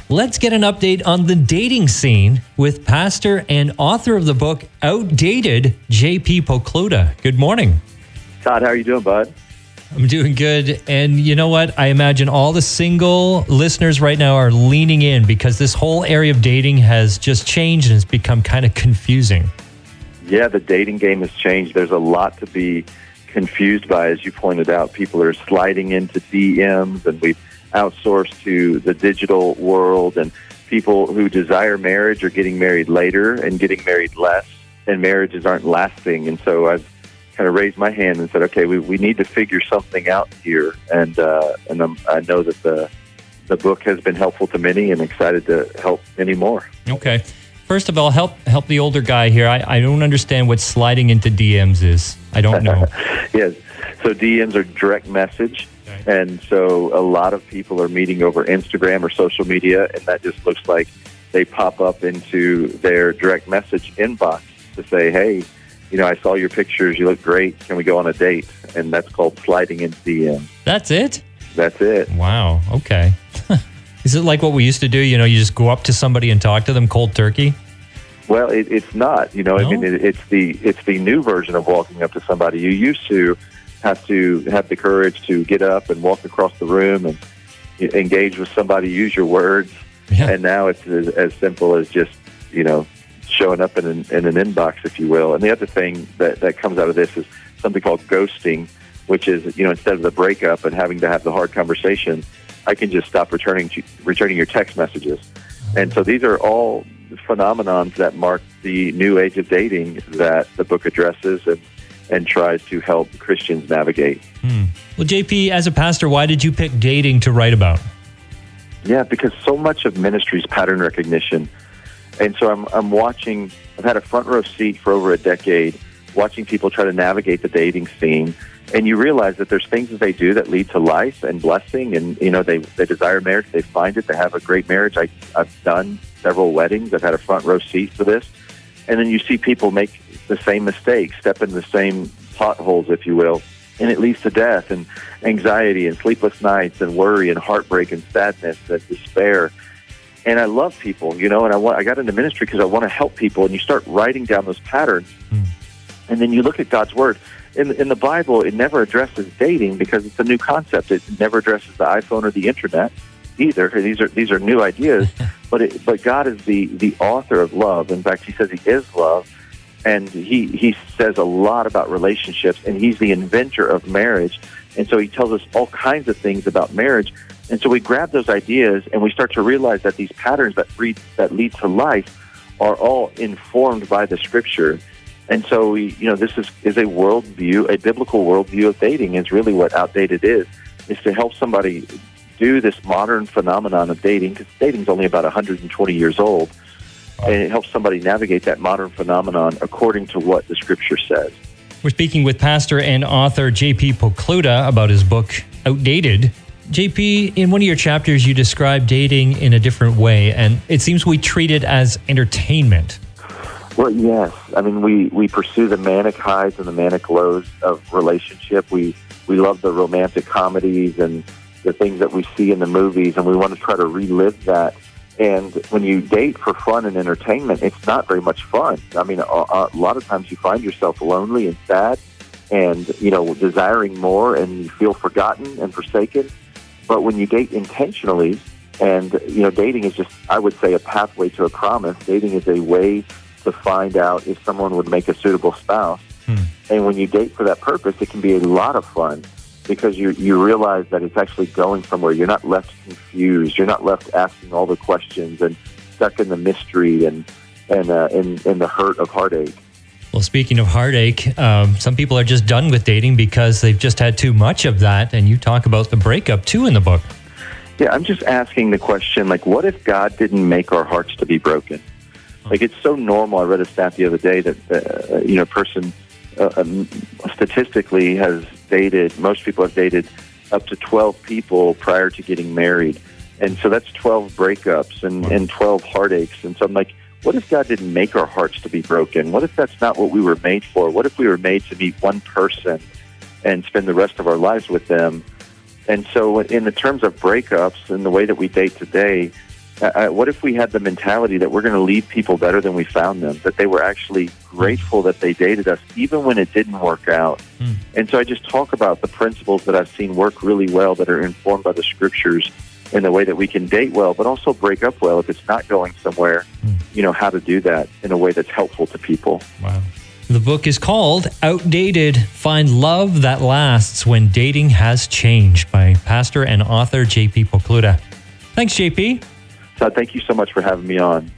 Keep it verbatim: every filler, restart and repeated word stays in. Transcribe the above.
Let's get an update on the dating scene with pastor and author of the book Outdated, J P Pokluda. Good morning. Todd, how are you doing, bud? I'm doing good. And you know what? I imagine all the single listeners right now are leaning in because this whole area of dating has just changed and it's become kind of confusing. Yeah, the dating game has changed. There's a lot to be confused by, as you pointed out. People are sliding into D Ms, and we've outsourced to the digital world, and people who desire marriage are getting married later and getting married less, and marriages aren't lasting. And so I've kind of raised my hand and said, okay, we, we need to figure something out here. And uh, and I'm, I know that the the book has been helpful to many, and excited to help many more. Okay. First of all, help help the older guy here. I, I don't understand what sliding into D Ms is. I don't know. Yes. So D Ms are direct message. Okay. And so a lot of people are meeting over Instagram or social media, and that just looks like they pop up into their direct message inbox to say, hey, you know, I saw your pictures. You look great. Can we go on a date? And that's called sliding into D Ms. That's it? That's it. Wow. Okay. Is it like what we used to do? You know, you just go up to somebody and talk to them cold turkey? Well, it, it's not. You know, No? I mean, it, it's the it's the new version of walking up to somebody. You used to have to have the courage to get up and walk across the room and engage with somebody, use your words. Yeah. And now it's as, as simple as just, you know, showing up in an, in an inbox, if you will. And the other thing that, that comes out of this is something called ghosting, which is, you know, instead of the breakup and having to have the hard conversation, I can just stop returning to, returning your text messages. And so these are all phenomenons that mark the new age of dating that the book addresses and, and tries to help Christians navigate. Hmm. Well, J P, as a pastor, why did you pick dating to write about? Yeah, because so much of ministry is pattern recognition. And so I'm, I'm watching, I've had a front row seat for over a decade, watching people try to navigate the dating scene. And you realize that there's things that they do that lead to life and blessing. And, you know, they, they desire marriage. They find it. They have a great marriage. I, I've done several weddings. I've had a front row seat for this. And then you see people make the same mistakes, step in the same potholes, if you will. And it leads to death and anxiety and sleepless nights and worry and heartbreak and sadness and despair. And I love people, you know, and I want, I got into ministry because I want to help people. And you start writing down those patterns. Mm. And then you look at God's Word. In, in the Bible, it never addresses dating because it's a new concept. It never addresses the iPhone or the internet either. These are these are new ideas. But it, but God is the, the author of love. In fact, He says He is love. And he, he says a lot about relationships. And He's the inventor of marriage. And so He tells us all kinds of things about marriage. And so we grab those ideas and we start to realize that these patterns that lead, that lead to life are all informed by the Scripture. And so, we, you know, this is, is a worldview, a biblical worldview of dating is really what Outdated is, is to help somebody do this modern phenomenon of dating, because dating is only about one hundred twenty years old, and it helps somebody navigate that modern phenomenon according to what the Scripture says. We're speaking with pastor and author J P Pokluda about his book, Outdated. J P, in one of your chapters, you describe dating in a different way, and it seems we treat it as entertainment. Well, yes. I mean, we, we pursue the manic highs and the manic lows of relationship. We we love the romantic comedies and the things that we see in the movies, and we want to try to relive that. And when you date for fun and entertainment, it's not very much fun. I mean, a, a lot of times you find yourself lonely and sad and, you know, desiring more, and you feel forgotten and forsaken. But when you date intentionally, and, you know, dating is just, I would say, a pathway to a promise. Dating is a way to find out if someone would make a suitable spouse. Hmm. And when you date for that purpose, it can be a lot of fun because you you realize that it's actually going somewhere. You're not left confused. You're not left asking all the questions and stuck in the mystery and and uh, in, in the hurt of heartache. Well, speaking of heartache, um, some people are just done with dating because they've just had too much of that. And you talk about the breakup, too, in the book. Yeah, I'm just asking the question, like, what if God didn't make our hearts to be broken? Like, it's so normal. I read a stat the other day that, uh, you know, a person uh, um, statistically has dated, most people have dated up to twelve people prior to getting married. And so that's twelve breakups and, and twelve heartaches. And so I'm like, what if God didn't make our hearts to be broken? What if that's not what we were made for? What if we were made to meet one person and spend the rest of our lives with them? And so in the terms of breakups and the way that we date today, Uh, what if we had the mentality that we're going to leave people better than we found them, that they were actually grateful that they dated us, even when it didn't work out? Mm. And so I just talk about the principles that I've seen work really well that are informed by the scriptures in the way that we can date well, but also break up well if it's not going somewhere, mm. you know, how to do that in a way that's helpful to people. Wow. The book is called Outdated, Find Love That Lasts When Dating Has Changed by pastor and author J P Pokluda. Thanks, J P. So thank you so much for having me on.